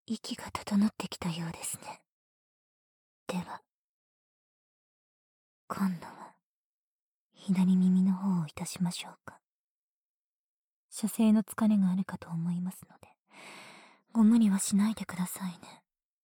息が整ってきたようですね。では、今度は、左耳の方をいたしましょうか。射精の疲れがあるかと思いますので、ご無理はしないでくださいね。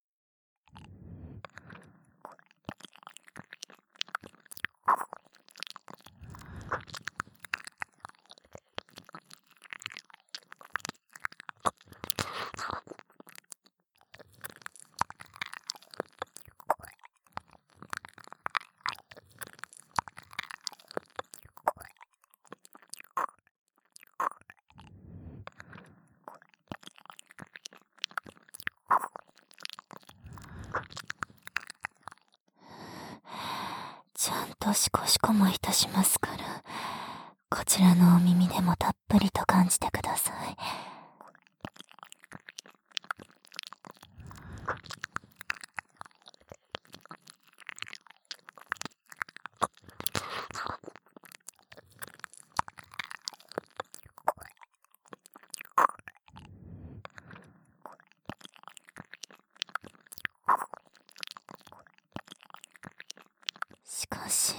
ちゃんとシコシコもいたしますから、こちらのお耳でもたっぷりと感じてください。しかし、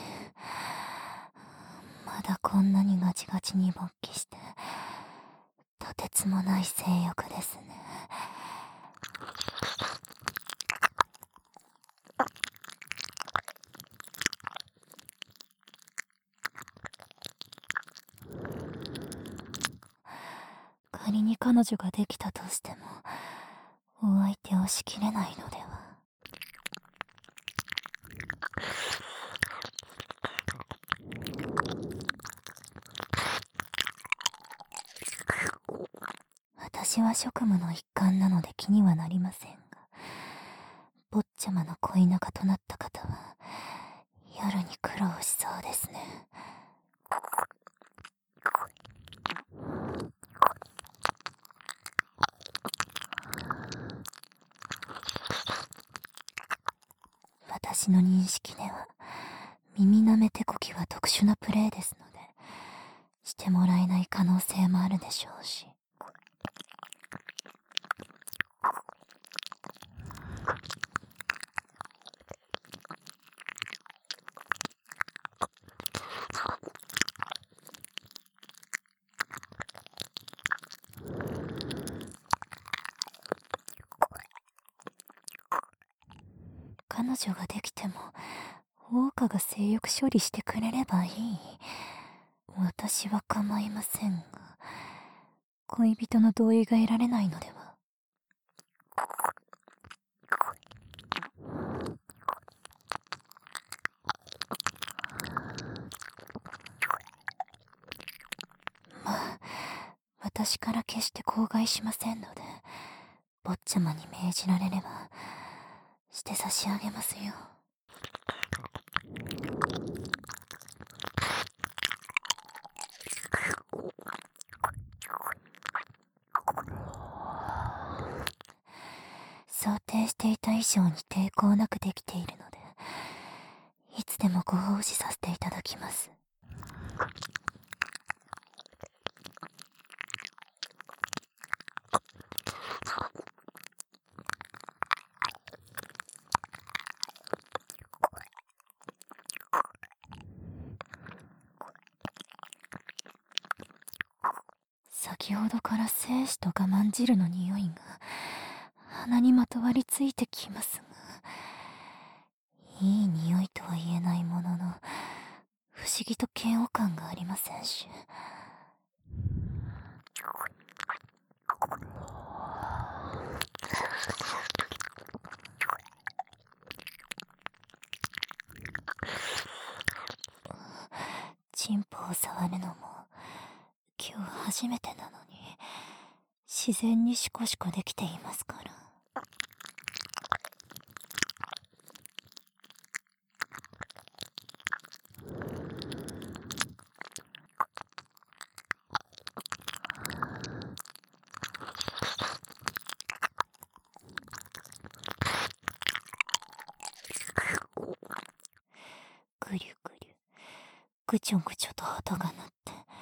まだこんなにガチガチに勃起して、とてつもない性欲ですね。仮に彼女ができたとしても、お相手をしきれないのでは。私は職務の一環なので気にはなりませんが、坊ちゃまの恋仲となった方は、夜に苦労しそうですね。私の認識では、耳舐め手こきは特殊なプレイですので、してもらえない可能性もあるでしょうし。彼女ができても、桜花が性欲処理してくれればいい。私は構いませんが、恋人の同意が得られないのでは。まあ、私から決して口外しませんので、坊ちゃまに命じられれば、して差し上げますよ。想定していた以上に抵抗なくできているので、いつでもご奉仕させていただきます。先ほどから精子と我慢汁の匂いが鼻にまとわりついてきますが、いい匂いとは言えないものの、不思議と嫌悪感がありませんし。チンポを触るのも今日初めてなのに、自然にシコシコできていますから。ぐりゅぐりゅ、ぐちょぐちょと音が鳴って、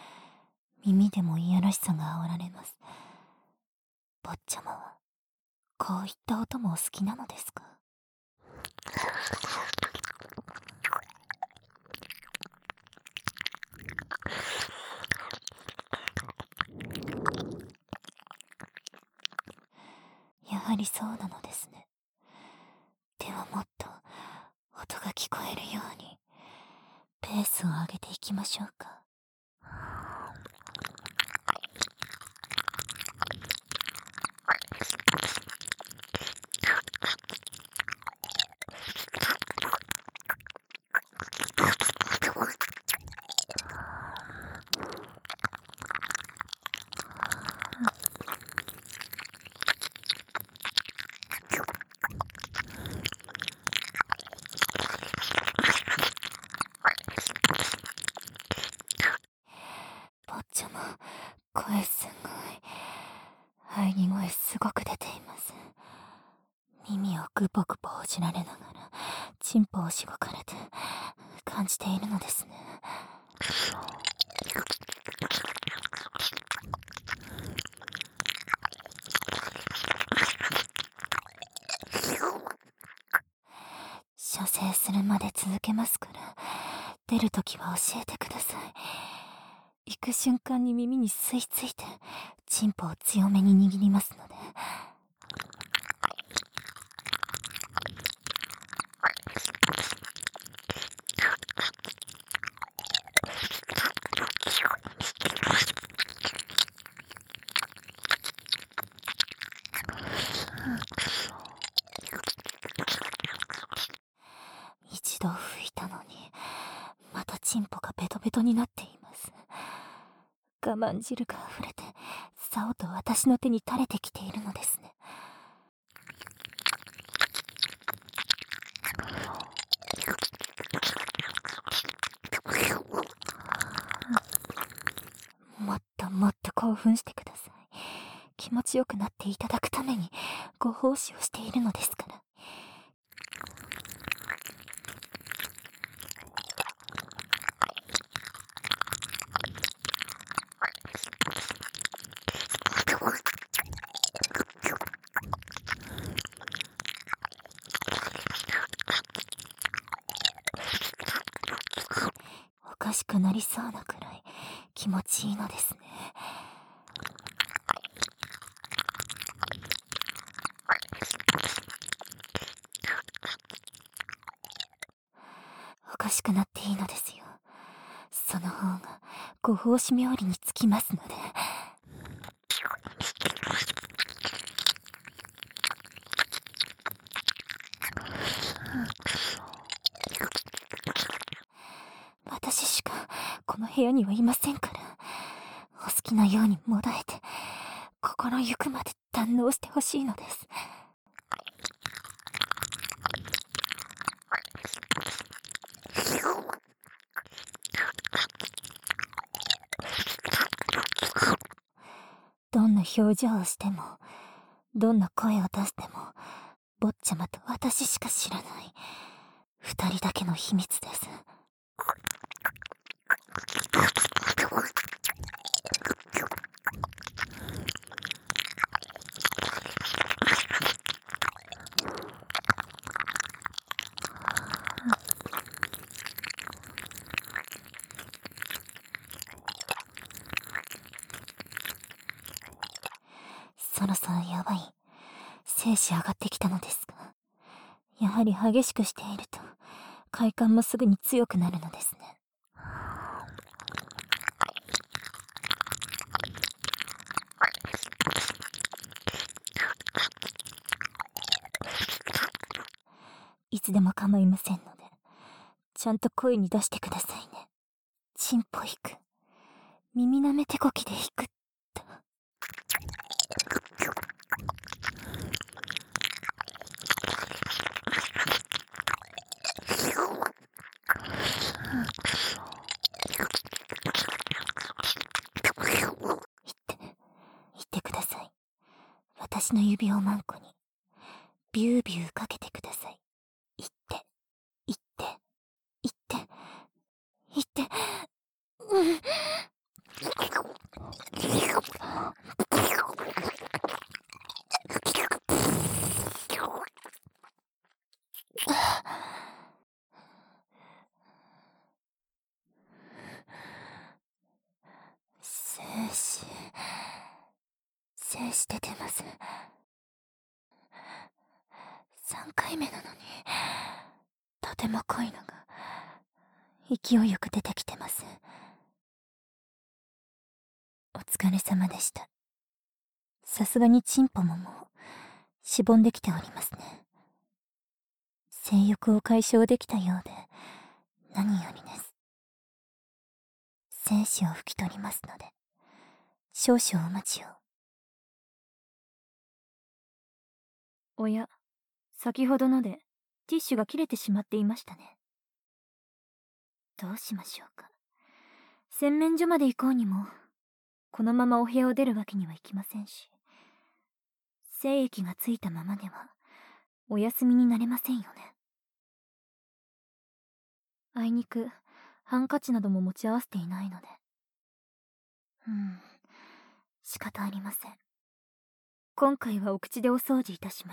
耳でもいやらしさが煽られます。坊ちゃまはこういった音もお好きなのですか？やはりそうなのですね。ではもっと音が聞こえるようにペースを上げていきましょうか。坊ちゃま、声すごい。喘ぎ声すごく出ています。耳をグポグポほじられながらチンポをしごかれて感じているのですね。射精するまで続けますから、出るときは教えてください。行く瞬間に耳に吸い付いてチンポを強めに握りますので。一度拭いたのにまたチンポがベトベトになっています。我慢汁が溢れて竿と私の手に垂れてきているのですね。もっともっと興奮してください。気持ちよくなっていただくためにご奉仕をしているのですから。おかしくなりそうなくらい気持ちいいのですね。おかしくなっていいのですよ。その方がご奉仕冥利につきますので。私しかこの部屋にはいませんから、お好きなようにもだえて心ゆくまで堪能してほしいのです。どんな表情をしても、どんな声を出しても、坊ちゃまと私しか知らない二人だけの秘密です。そろそろやばい。精子上がってきたのですが、やはり激しくしていると快感もすぐに強くなるのですね。いつでも構いませんので、ちゃんと声に出してくださいね。チンポ引く。耳なめ手こきで引くと。言ってください。私の指をマンコにビュービューかけてください。言って、言って、言って、言って、うん。 し出てます。3回目なのに、とても濃いのが、勢いよく出てきてます。お疲れ様でした。さすがにチンポももう、しぼんできておりますね。性欲を解消できたようで、何よりです。精子を拭き取りますので、少々お待ちを。おや、先ほどので、ティッシュが切れてしまっていましたね。どうしましょうか。洗面所まで行こうにも、このままお部屋を出るわけにはいきませんし、精液がついたままでは、お休みになれませんよね。あいにく、ハンカチなども持ち合わせていないので。仕方ありません。今回はお口でお掃除いたします。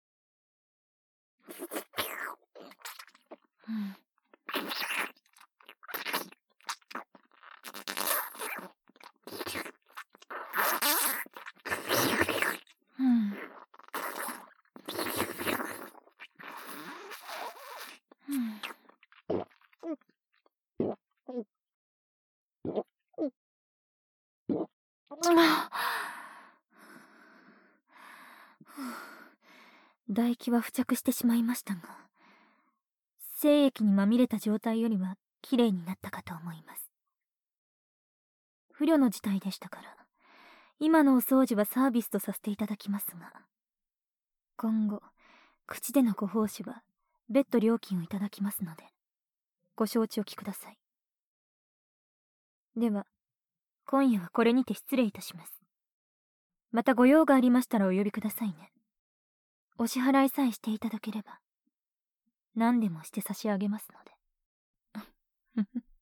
唾液は付着してしまいましたが、精液にまみれた状態よりは綺麗になったかと思います。不慮の事態でしたから、今のお掃除はサービスとさせていただきますが、今後、口でのご奉仕は別途料金をいただきますので、ご承知おきください。では、今夜はこれにて失礼いたします。またご用がありましたらお呼びくださいね。お支払いさえしていただければ、何でもして差し上げますので。